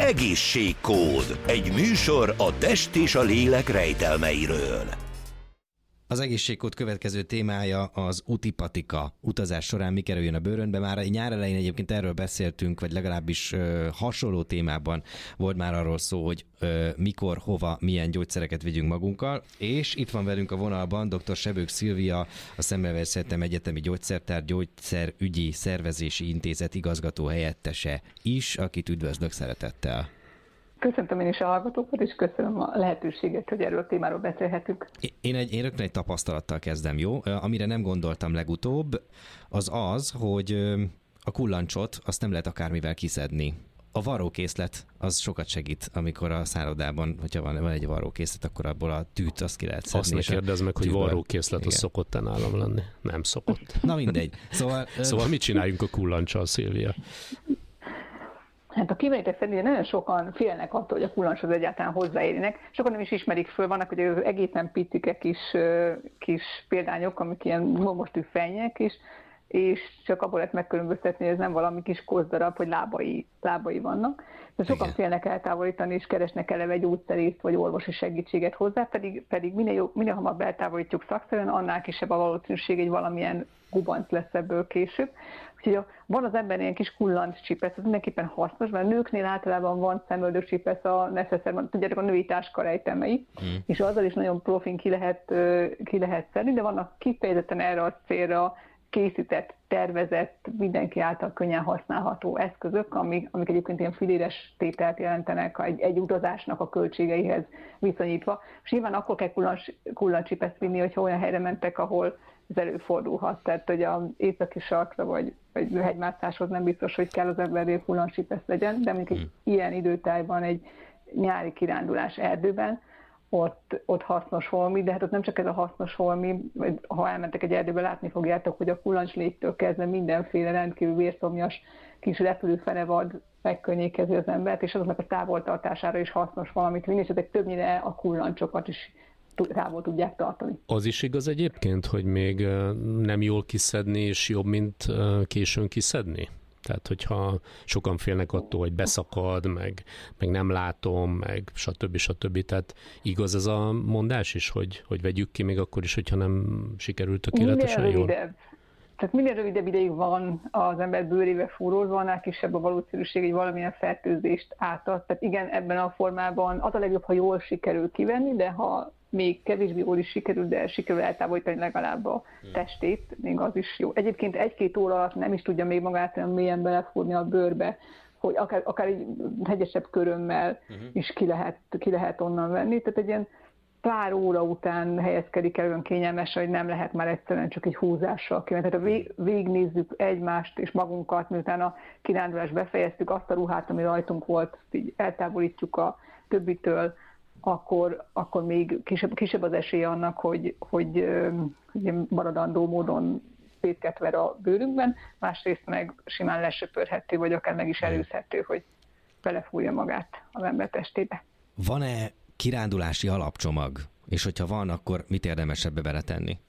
Egészségkód. Egy műsor a test és a lélek rejtelmeiről. Az egészségkód következő témája az utipatika. Utazás során mi kerüljön a bőrönbe? Már nyár elején egyébként erről beszéltünk, vagy legalábbis hasonló témában volt már arról szó, hogy mikor, hova, milyen gyógyszereket vigyünk magunkkal. És itt van velünk a vonalban dr. Sebők Szilvia, a Szemmelweis Egyetemi Gyógyszertár Gyógyszerügyi Szervezési Intézet igazgató helyettese is, akit üdvözlök szeretettel. Köszöntöm én is a hallgatókat, és köszönöm a lehetőséget, hogy erről a témáról beszélhetünk. Én rögtön egy tapasztalattal kezdem, jó? Amire nem gondoltam legutóbb, az, hogy a kullancsot azt nem lehet akármivel kiszedni. A varrókészlet az sokat segít, amikor a szállodában, hogyha van egy varrókészlet, akkor abból a tűt azt ki lehet szedni. Azt ne kérdezd meg, hogy varrókészlet az szokott-e nálam lenni. Nem szokott. Na mindegy. Szóval mit csináljunk a kullancsal, Szilvia? Hát a kimenetek szerint nagyon sokan félnek attól, hogy a kullancshoz egyáltalán hozzáérjenek. Sokan nem is ismerik föl, vannak ugye az egészen picike kis példányok, amik ilyen momostű fenyek is, és csak abból lehet megkülönböztetni, hogy ez nem valami kis koszdarab, hogy lábai vannak. De sokan félnek eltávolítani, és keresnek eleve gyógyszerészt vagy orvosi segítséget hozzá, pedig minél hamarabb eltávolítjuk szakszerűen, annál kisebb a valószínűség, hogy valamilyen gubanc lesz ebből később. Úgyhogy van az embernél ilyen kis kullancscsipesz, ez mindenképpen hasznos, mert a nőknél általában van szemöldökcsipesz a necesszer, tudjátok, a női táskarejtemei, és azzal is nagyon profin ki lehet szedni, de vannak kifejezetten erre a célra készített, tervezett, mindenki által könnyen használható eszközök, amik egyébként ilyen filéres tételt jelentenek egy utazásnak a költségeihez viszonyítva. És nyilván akkor kell kullancscsipeszt vinni, hogyha olyan helyre mentek, ahol ez előfordulhat. Tehát, hogy az északi sarkra vagy hegymászáshoz nem biztos, hogy kell az embernél kullancscsipesz legyen, de mondjuk egy ilyen időtájban, egy nyári kirándulás erdőben, ott hasznos holmi, de hát ott nem csak ez a hasznos holmi, ha elmentek egy erdőbe, látni fogjátok, hogy a kullancslégytől kezdve mindenféle rendkívül vérszomjas kis repülőfenevad megkönnyékezi az embert, és azoknak a távoltartására is hasznos valamit vinni, és ezek többnyire a kullancsokat is távol tudják tartani. Az is igaz egyébként, hogy még nem jól kiszedni, és jobb, mint későn kiszedni? Tehát, hogyha sokan félnek attól, hogy beszakad, meg nem látom, meg stb. Tehát igaz ez a mondás is, hogy vegyük ki még akkor is, hogyha nem sikerült tökéletesen jól? Tehát minél rövidebb ideig van az ember bőrébe fúrózva, annál kisebb a valószínűség, hogy valamilyen fertőzést átad. Tehát igen, ebben a formában az a legjobb, ha jól sikerül kivenni, de ha még kevésbé jól is sikerül, de sikerül eltávolítani legalább a testét, még az is jó. Egyébként 1-2 óra alatt nem is tudja még magát olyan mélyen belefúrni a bőrbe, hogy akár egy hegyesebb körömmel is ki lehet onnan venni. Tehát egy ilyen pár óra után helyezkedik el olyan kényelmesen, hogy nem lehet már egyszerűen csak egy húzással kivenni. Tehát ha végignézzük egymást és magunkat, miután a kirándulást befejeztük, azt a ruhát, ami rajtunk volt, így eltávolítjuk a többitől, akkor még kisebb az esély annak, hogy maradandó módon szétket ver a bőrünkben, másrészt meg simán lesöpörhető, vagy akár meg is előzhető, hogy belefúrja magát az ember testébe. Van-e kirándulási alapcsomag? És hogyha van, akkor mit érdemes ebbe beletenni?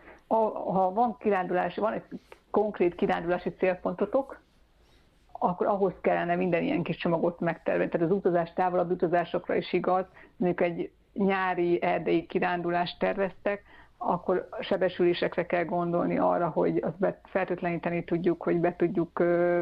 Ha van egy konkrét kirándulási célpontotok, akkor ahhoz kellene minden ilyen kis csomagot megtervezni. Tehát az utazás távolabb utazásokra is igaz, mondjuk egy nyári erdei kirándulást terveztek, akkor sebesülésekre kell gondolni arra, hogy azt fertőtleníteni tudjuk, hogy be tudjuk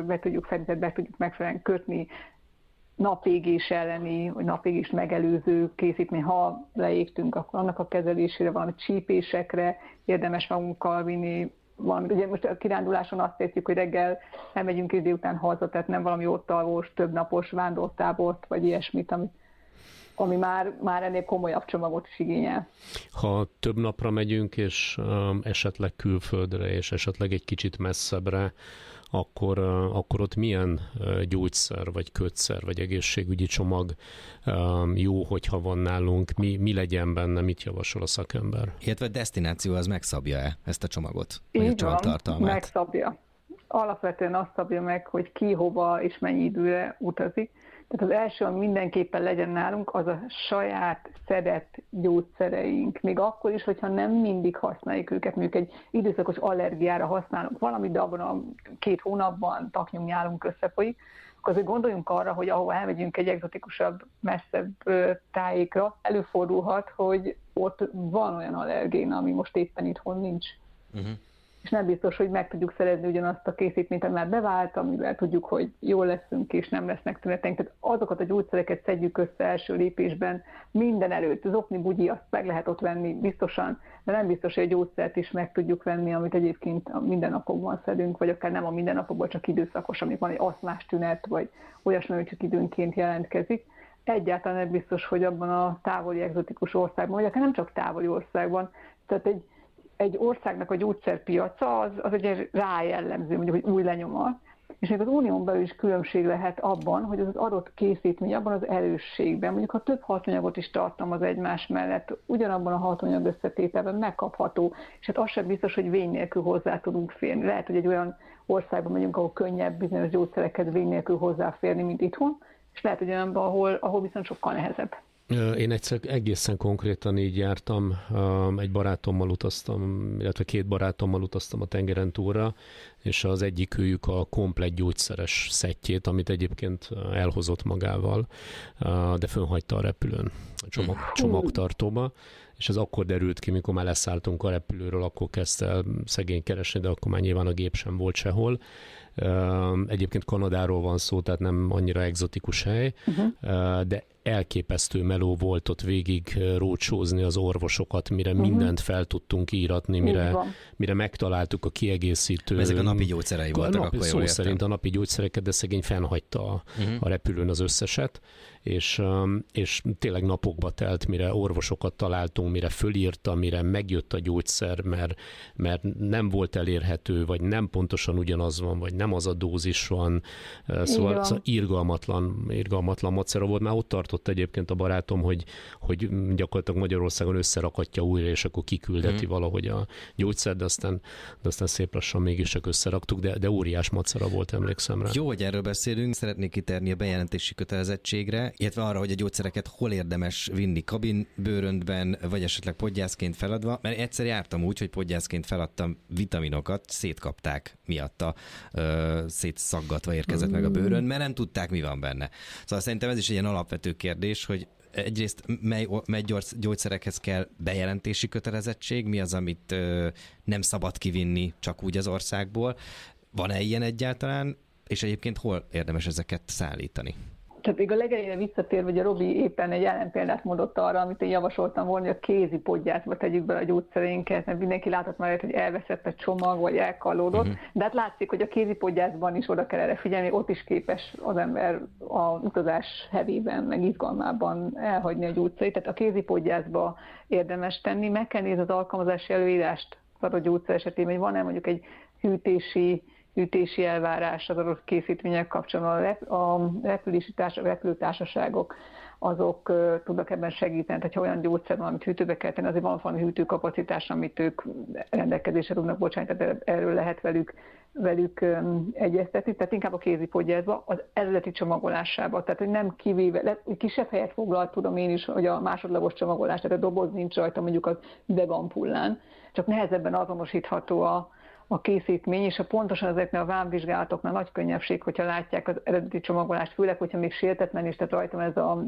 megfelelően kötni, napégés elleni, vagy napégés megelőző készítmény, ha leégtünk, akkor annak a kezelésére, valami csípésekre érdemes magunkkal vinni, valamit. Ugye most a kiránduláson azt értjük, hogy reggel elmegyünk és délután haza, tehát nem valami ott alvós, többnapos vándortábort, vagy ilyesmit, ami már ennél komolyabb csomagot is igényel. Ha több napra megyünk, és esetleg külföldre, és esetleg egy kicsit messzebbre, akkor ott milyen gyógyszer, vagy kötszer, vagy egészségügyi csomag jó, hogyha van nálunk, mi legyen benne, mit javasol a szakember? Illetve a desztináció az megszabja-e ezt a csomagot? Vagy így a csomagtartalmát? Megszabja. Alapvetően azt szabja meg, hogy ki, hova és mennyi időre utazik. Tehát az első, ami mindenképpen legyen nálunk, az a saját szedett gyógyszereink. Még akkor is, hogyha nem mindig használjuk őket, mondjuk egy időszakos allergiára használunk valamit, de abban a 2 hónapban taknyunk, nyálunk összefolyik, akkor azért gondoljunk arra, hogy ahova elmegyünk egy egzotikusabb, messzebb tájékra, előfordulhat, hogy ott van olyan allergén, ami most éppen itthon nincs. Uh-huh. És nem biztos, hogy meg tudjuk szerezni ugyanazt a készítményt, ami már bevált, amivel tudjuk, hogy jól leszünk, és nem lesznek tüneteink. Tehát azokat a gyógyszereket szedjük össze első lépésben, minden előtt. Az okni bugyi, azt meg lehet ott venni biztosan, de nem biztos, hogy a gyógyszert is meg tudjuk venni, amit egyébként a mindennapokban szedünk, vagy akár nem a mindennapokban, csak időszakos, amikor van egy aszmás tünet, vagy olyasmi, hogy csak időnként jelentkezik. Egyáltalán nem biztos, hogy abban a távoli egzotikus országban, vagy akár nem csak távoli országban, tehát egy országnak a gyógyszerpiaca az egy rájellemző, mondjuk, hogy új lenyomat, és még az unión belül is különbség lehet abban, hogy az adott készítmény abban az erősségben, mondjuk ha több hatóanyagot is tartalmaz egymás mellett, ugyanabban a hatóanyag összetételben megkapható, és hát az sem biztos, hogy vény nélkül hozzá tudunk férni. Lehet, hogy egy olyan országban megyünk, ahol könnyebb bizonyos gyógyszerekhez vény nélkül hozzáférni, mint itthon, és lehet, hogy olyanban, ahol viszont sokkal nehezebb. Én egyszer egészen konkrétan így jártam, egy barátommal utaztam, illetve 2 barátommal utaztam a tengeren túlra, és az egyikőjük a komplett gyógyszeres szettjét, amit egyébként elhozott magával, de fönhagyta a repülőn, csomagtartóba, és ez akkor derült ki, mikor már leszálltunk a repülőről, akkor kezdte el szegény keresni, de akkor már nyilván a gép sem volt sehol. Egyébként Kanadáról van szó, tehát nem annyira egzotikus hely, de elképesztő meló volt ott végig rócsózni az orvosokat, mire mindent fel tudtunk íratni, mire megtaláltuk a kiegészítő... Ezek a napi gyógyszerei voltak, akkor szó szerint a napi gyógyszereket, de szegény fennhagyta a repülőn az összeset, és tényleg napokba telt, mire orvosokat találtunk, mire fölírta, mire megjött a gyógyszer, mert nem volt elérhető, vagy nem pontosan ugyanaz van, vagy nem az a dózis van. Szóval irgalmatlan macera volt. Már ott tartott egyébként a barátom, hogy gyakorlatilag Magyarországon összerakatja újra, és akkor kiküldeti valahogy a gyógyszer, de aztán szép lassan mégis csak összeraktuk, de óriás macera volt, emlékszem rá. Jó, hogy erről beszélünk, szeretnék kitérni a bejelentési kötelezettségre, illetve arra, hogy a gyógyszereket hol érdemes vinni kabinbőröntben, vagy esetleg podgyászként feladva, mert egyszer jártam úgy, hogy podgyászként feladtam vitaminokat, szétkapták miatta, szétszaggatva érkezett meg a bőrön, mert nem tudták, mi van benne. Szóval szerintem ez is egy ilyen alapvető kérdés, hogy egyrészt mely gyógyszerekhez kell bejelentési kötelezettség, mi az, amit nem szabad kivinni csak úgy az országból, van-e ilyen egyáltalán, és egyébként hol érdemes ezeket szállítani? Tehát még a legelejére visszatér, hogy a Robi éppen egy ellenpéldát mondott arra, amit én javasoltam volna, hogy a kézi podgyászba tegyük be a gyógyszereinket, mert mindenki látott már, hogy elveszett a csomag, vagy elkallódott, de hát látszik, hogy a kézi podgyászban is oda kell erre figyelni, ott is képes az ember a utazás hevében, meg izgalmában elhagyni a gyógyszerét. Tehát a kézi podgyászba érdemes tenni, meg kell nézni az alkalmazási előírást az adott gyógyszer esetében, hogy van-e mondjuk egy hűtési elvárás az adott készítmények kapcsolatban. A repülőtársaságok azok tudnak ebben segíteni, hogyha olyan gyógyszer van, amit hűtőbe kell tenni, azért van valami hűtőkapacitás, amit ők rendelkezésre tudnak bocsánatni, tehát erről lehet velük egyeztetni, tehát inkább a kézi podgyászba, az eredeti csomagolásába, tehát hogy nem kivéve, kisebb helyet foglalt, tudom én is, hogy a másodlagos csomagolás, tehát a doboz nincs rajta mondjuk az üvegampullán, csak nehezebben azonosítható a készítmény, és pontosan ezeknél a vámvizsgálatoknál nagy könnyebbség, hogyha látják az eredeti csomagolást, főleg, hogyha még sértetlen is, tehát rajtam ez a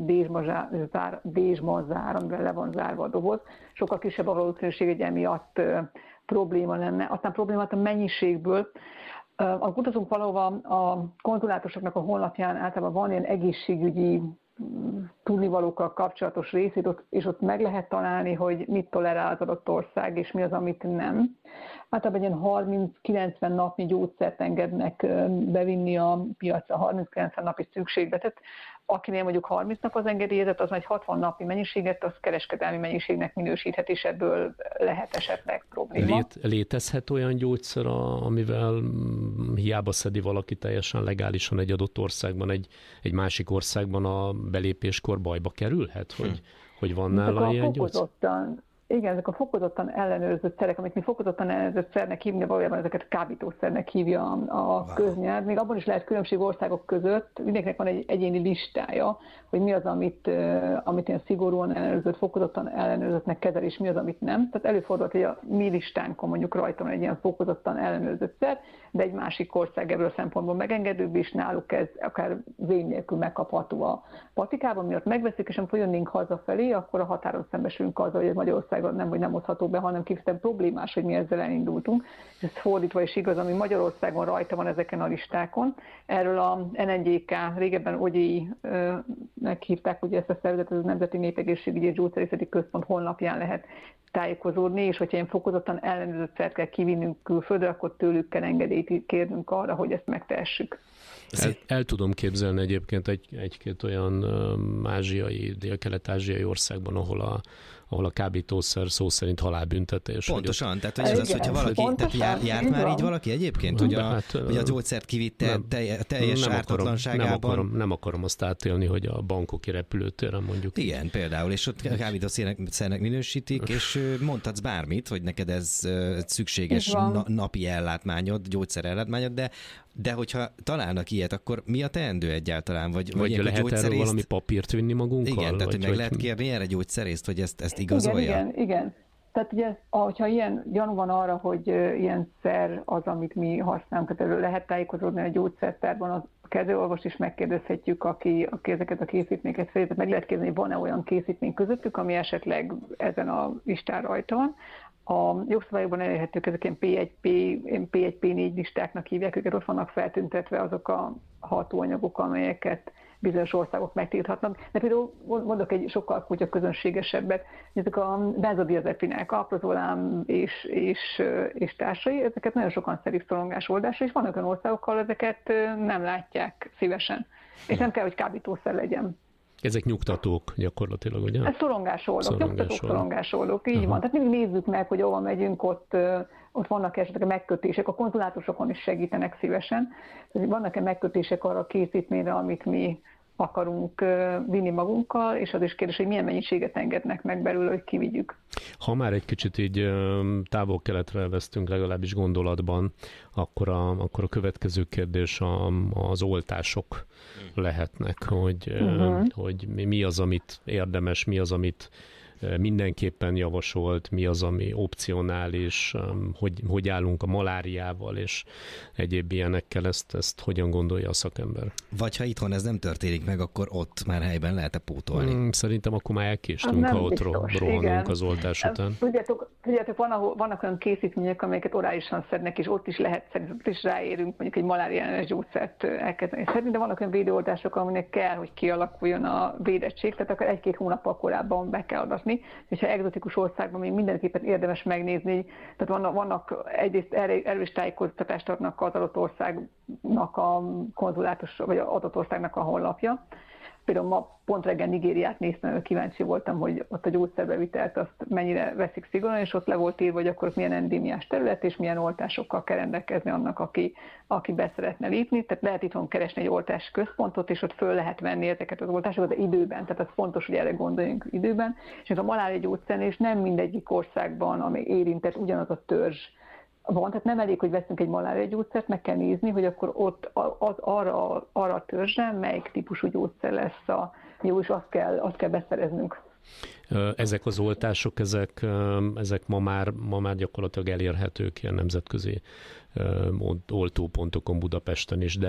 dézsmazár, amivel le van zárva a doboz, sokkal kisebb a valószínűség, hogy emiatt probléma lenne. Aztán problémát a mennyiségből. A utazunk valahova a konzulátusoknak a honlapján általában van ilyen egészségügyi tudnivalókkal kapcsolatos rész, és ott meg lehet találni, hogy mit tolerál az adott ország, és mi az, amit nem. Általában egy ilyen 30-90 napnyi gyógyszert engednek bevinni a piacra, 30-90 napi szükségletet. Akinél mondjuk 30 nap az engedélyezett, az már egy 60 napi mennyiséget, az kereskedelmi mennyiségnek minősíthet, és ebből lehet esetleg probléma. Létezhet olyan gyógyszer, amivel hiába szedi valaki teljesen legálisan egy adott országban, egy másik országban a belépéskor bajba kerülhet, hogy van nála ilyen gyógyszer? Igen, ezek a fokozottan ellenőrzött szerek, amit mi fokozottan ellenőrzött szernek hívni, valójában ezeket kábítószernek hívja a köznyelv. Még abban is lehet különbség országok között, mindenkinek van egy egyéni listája, hogy mi az, amit ilyen szigorúan ellenőrzött, fokozottan ellenőrzöttnek kezel, és mi az, amit nem. Tehát előfordult, hogy a mi listánkon mondjuk rajta van egy ilyen fokozottan ellenőrzött szer, de egy másik ország ebből a szempontból megengedőbb, és náluk ez akár vén nélkül megkapható a patikában, miatt megveszik, és amikor jönnénk hazafelé, akkor a határon szembesülünk azzal, hogy Magyarországon nem hozható be, hanem kifejezetten problémás, hogy mi ezzel elindultunk. És ez fordítva is igaz, ami Magyarországon rajta van ezeken a listákon. Erről a NNGK, régebben OGI-nek hívták, ugye ezt a szervezetet, ez a Nemzeti Népegészségügyi és Gyógyszerészeti Központ honlapján lehet tájékozódni, és hogyha ilyen fokozottan ellenőrzött szert kell kivinnünk külföldre, akkor tőlük kell engedélyt kérnünk arra, hogy ezt megtehessük. El tudom képzelni egyébként egy-két olyan ázsiai, dél-kelet-ázsiai országban, ahol a kábítószer szó szerint halálbüntetés. Pontosan, tehát hogy ez az, hogyha valaki, tehát járt már így valaki egyébként, hogy a gyógyszert kivitte teljes ártatlanságában? Nem akarom azt átélni, hogy a bangkoki repülőtéren mondjuk. Igen, például, és ott kábítószernek minősítik, és mondhatsz bármit, hogy neked ez szükséges napi ellátmányod, gyógyszerellátmányod, de hogyha találnak ilyet, akkor mi a teendő egyáltalán? Vagy lehet erről valami papírt vinni magunkkal? Igen, tehát hogy meg lehet kérni erre gyógyszerészt, hogy ezt igazolja? Igen. Tehát ugye, ha ilyen gyanú van arra, hogy ilyen szer az, amit mi használunk, tehát erről lehet tájékozódni a gyógyszertárban, az kezelőorvost is megkérdezhetjük, aki ezeket a készítményeket felé, tehát meg lehet kérdezni, hogy van-e olyan készítmény közöttük, ami esetleg ezen a listán rajta van. A jogszabályokban elérhetők ezek ilyen P1, P4 listáknak hívják, őket ott vannak feltüntetve azok a hatóanyagok, amelyeket bizonyos országok megtilthatnak. De például mondok egy sokkal közönségesebbet, ezek a benzodiazepinek, alprozolám és társai, ezeket nagyon sokan szerik szorongás oldásra, és vannak olyan országok, ahol ezeket nem látják szívesen. És nem kell, hogy kábítószer legyen. Ezek nyugtatók gyakorlatilag, ugye? Ez szorongásoldók, így van. Tehát mindig nézzük meg, hogy ahol megyünk, ott vannak esetleg megkötések, a konzulátusokon is segítenek szívesen. Vannak-e megkötések arra a készítményre, amit mi akarunk vinni magunkkal, és az is kérdés, hogy milyen mennyiséget engednek meg belőle, hogy kivigyük. Ha már egy kicsit így távol-keletre vesztünk legalábbis gondolatban, akkor a következő kérdés az oltások lehetnek, hogy mi az, amit érdemes, mi az, amit mindenképpen javasolt, mi az, ami opcionális, hogy állunk a maláriával, és egyéb ilyenekkel, ezt hogyan gondolja a szakember? Vagy ha itthon ez nem történik meg, akkor ott már helyben lehet-e pótolni? Szerintem akkor már elkéstünk, ha ott rohanunk az oltás után. Tudjátok, vannak olyan készítmények, amelyeket orálisan szednek, és ott is lehet szedni, ott is ráérünk mondjuk egy malária ellenes gyógyszert elkezdeni szedni, de vannak olyan védőoltások, aminek kell, hogy kialakuljon a védettség, tehát akkor 1-2 hónappal korábban be kell adatni. És ha egzotikus országban még mindenképpen érdemes megnézni, tehát vannak egyrészt erről is tájékoztatást adnak az adott országnak a konzulátus, vagy az adott országnak a honlapja. Például ma pont reggel Nigériát néztem, mert kíváncsi voltam, hogy ott a gyógyszerbevitelt azt mennyire veszik szigorúan, és ott le volt írva, hogy akkor milyen endémiás terület, és milyen oltásokkal kell rendelkezni annak, aki be szeretne lépni. Tehát lehet itthon keresni egy oltás központot, és ott föl lehet venni ezeket az oltásokat, de időben. Tehát az fontos, hogy erre gondoljunk időben. És a malária gyógyszernél nem mindegyik országban, ami érintett, ugyanaz a törzs van, tehát nem elég, hogy veszünk egy malária gyógyszert, meg kell nézni, hogy akkor ott arra a törzsre melyik típusú gyógyszer lesz a jó, és azt kell beszereznünk. Ezek az oltások, ezek ma már gyakorlatilag elérhetők ilyen nemzetközi oltópontokon Budapesten is,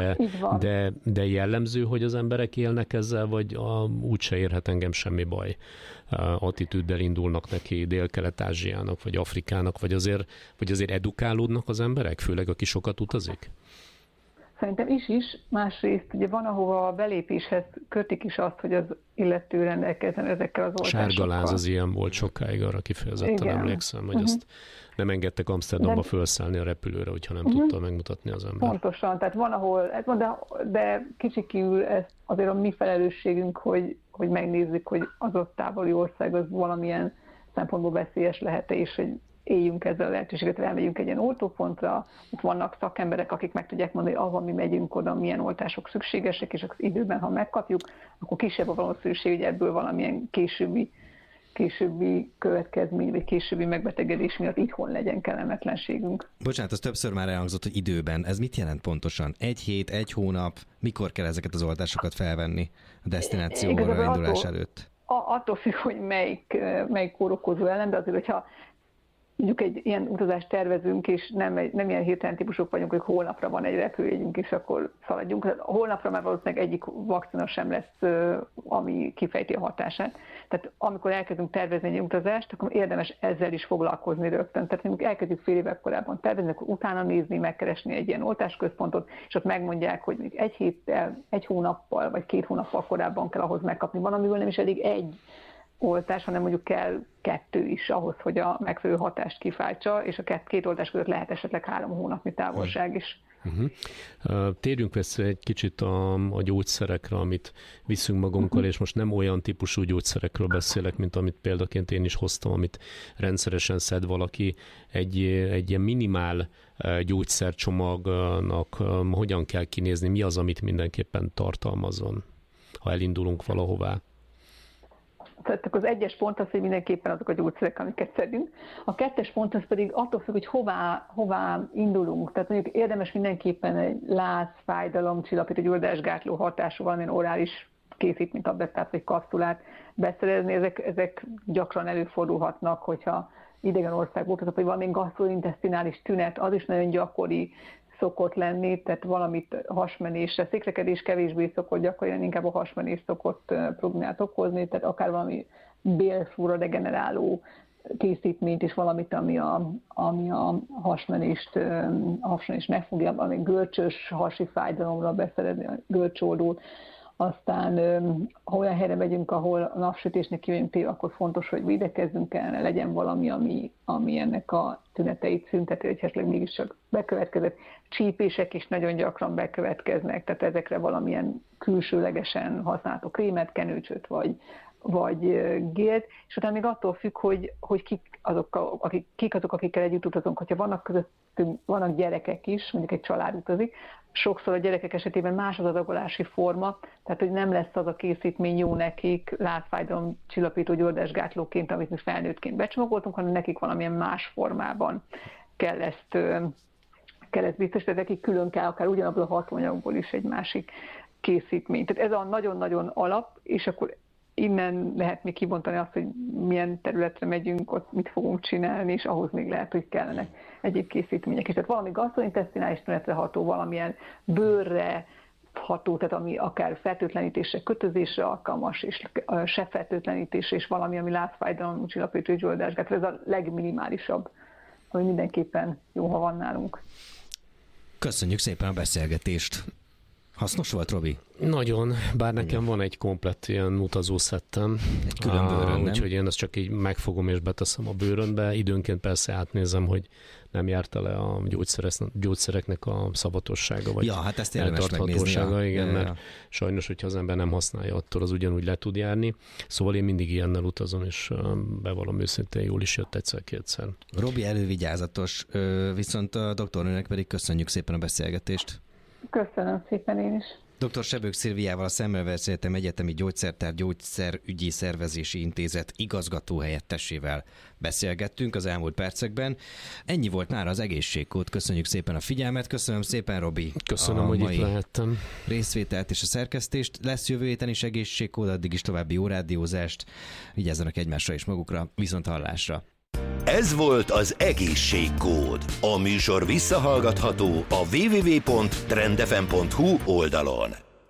de jellemző, hogy az emberek élnek ezzel, vagy úgyse érhet engem semmi baj attitűddel indulnak neki Dél-Kelet-Ázsiának, vagy Afrikának, vagy azért edukálódnak az emberek, főleg aki sokat utazik? Szerintem is. Másrészt ugye van, ahova a belépéshez kötik is azt, hogy az illető rendelkezzen ezekkel az oltásokkal. Sárgaláz az ilyen volt sokáig, arra kifejezetten emlékszem, hogy azt nem engedtek Amsterdamba felszállni a repülőre, hogyha nem tudta megmutatni az ember. Pontosan, tehát van, ahol ez van, de kicsikül ez azért a mi felelősségünk, hogy megnézzük, hogy az ott távoli ország az valamilyen szempontból veszélyes lehet, és hogy éljünk ezzel a lehetőséget, hogy elmegyünk egy ilyen oltópontra, ott vannak szakemberek, akik meg tudják mondani, hogy ahol mi megyünk oda, milyen oltások szükségesek, és az időben, ha megkapjuk, akkor kisebb a valószínűség, hogy ebből valamilyen későbbi későbbi következmény, vagy későbbi megbetegedés miatt itthon legyen kellemetlenségünk. Bocsánat, az többször már elhangzott, hogy időben. Ez mit jelent pontosan? 1 hét, 1 hónap? Mikor kell ezeket az oltásokat felvenni a desztinációra indulás előtt? Attól függ, hogy melyik kórokozó ellen, de azért, hogyha mondjuk egy ilyen utazást tervezünk, és nem ilyen hirtelen típusok vagyunk, hogy holnapra van egy repülőjegyünk, és akkor szaladjunk. Holnapra már valószínűleg egyik vakcina sem lesz, ami kifejti a hatását. Tehát amikor elkezdünk tervezni egy utazást, akkor érdemes ezzel is foglalkozni rögtön. Tehát amikor elkezdjük fél évvel korábban tervezni, akkor utána nézni, megkeresni egy ilyen oltásközpontot, és ott megmondják, hogy még 1 héttel, 1 hónappal, vagy 2 hónappal korábban kell ahhoz megkapni. Van, amiből nem is elég egy oltás, hanem mondjuk kell 2 is ahhoz, hogy a megfelelő hatást kifáltsa, és a 2 oltás között lehet esetleg 3 hónapnyi távolság is. Térjünk vissza egy kicsit a gyógyszerekre, amit viszünk magunkkal, és most nem olyan típusú gyógyszerekről beszélek, mint amit példaként én is hoztam, amit rendszeresen szed valaki. Egy ilyen minimál gyógyszercsomagnak hogyan kell kinézni, mi az, amit mindenképpen tartalmazzon, ha elindulunk valahová? Tehát az 1-es pont az, hogy mindenképpen azok a gyógyszerek, amiket szedünk. A 2-es pont az pedig attól függ, hogy hová indulunk. Tehát mondjuk érdemes mindenképpen egy láz, fájdalom, csillapító, gyulladásgátló hatású valamilyen orális készítmény, tablettát vagy kapszulát beszerezni. Ezek gyakran előfordulhatnak, hogyha idegen országból, tehát vagy valami gastrointesztinális tünet, az is nagyon gyakori szokott lenni, tehát valamit hasmenésre, székrekedés kevésbé szokott gyakori, inkább a hasmenés szokott problémát okozni, tehát akár valami bélfúra degeneráló készítményt és valamit, ami a hasmenést megfogja, valami görcsös hasi fájdalomra beszerezni a görcsoldót. Aztán ha olyan helyre megyünk, ahol a napsütésnek kívánjunk téve, akkor fontos, hogy védekezzünk kellene, legyen valami, ami ennek a tüneteit szünteti, hogy esetleg mégiscsak bekövetkezett. Csípések is nagyon gyakran bekövetkeznek, tehát ezekre valamilyen külsőlegesen használható krémet, kenőcsöt vagy gélt, és utána még attól függ, hogy kik azok, akikkel együtt utazunk. Hogyha vannak gyerekek is, mondjuk egy család utazik, sokszor a gyerekek esetében más az adagolási forma, tehát hogy nem lesz az a készítmény jó nekik, látfájdalom csillapító gyulladásgátlóként, amit mi felnőttként becsomagoltunk, hanem nekik valamilyen más formában kell ezt biztosítani, nekik külön kell akár ugyanabból a hatóanyagból is egy másik készítmény. Tehát ez a nagyon-nagyon alap, és akkor innen lehet még kibontani azt, hogy milyen területre megyünk, ott mit fogunk csinálni, és ahhoz még lehet, hogy kellenek egyéb készítmények is. Tehát valami gastrointesztinális tünetre ható, valamilyen bőrre ható, tehát ami akár fertőtlenítésre, kötözésre alkalmas, és sebfertőtlenítésre, és valami, ami látfájdalom, csillapító gyulladásgátló. Ez a legminimálisabb, hogy mindenképpen jó, ha van nálunk. Köszönjük szépen a beszélgetést! Hasznos volt, Robi? Nagyon, bár nekem van egy komplett ilyen utazószettem. Egy külön bőrön, úgyhogy én ezt csak így megfogom és beteszem a bőrönbe. Időnként persze átnézem, hogy nem járta le a gyógyszereknek a szavatossága, vagy hát ezt eltarthatósága. Igen, mert sajnos, hogyha az ember nem használja, attól az ugyanúgy le tud járni. Szóval én mindig ilyennel utazom, és bevallom őszintén, jól is jött egyszer-kétszer. Robi elővigyázatos, viszont a doktornőnek pedig köszönjük szépen a beszélgetést. Köszönöm szépen én is. Dr. Sebők Szilviával, a Szemmelweis Egyetem Egyetemi Gyógyszertár Gyógyszerügyi Szervezési Intézet igazgatóhelyettesével beszélgettünk az elmúlt percekben. Ennyi volt már az egészségkód. Köszönjük szépen a figyelmet, köszönöm szépen, Robi. Köszönöm, hogy itt lehettem. Részvételt és a szerkesztést. Lesz jövő héten is egészségkód, addig is további jó rádiózást. Vigyázzanak egymásra és magukra, viszont hallásra. Ez volt az Egészségkód. A műsor visszahallgatható a www.trendfm.hu oldalon.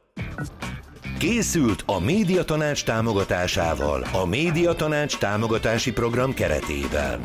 Készült a Médiatanács támogatásával a Médiatanács támogatási program keretében.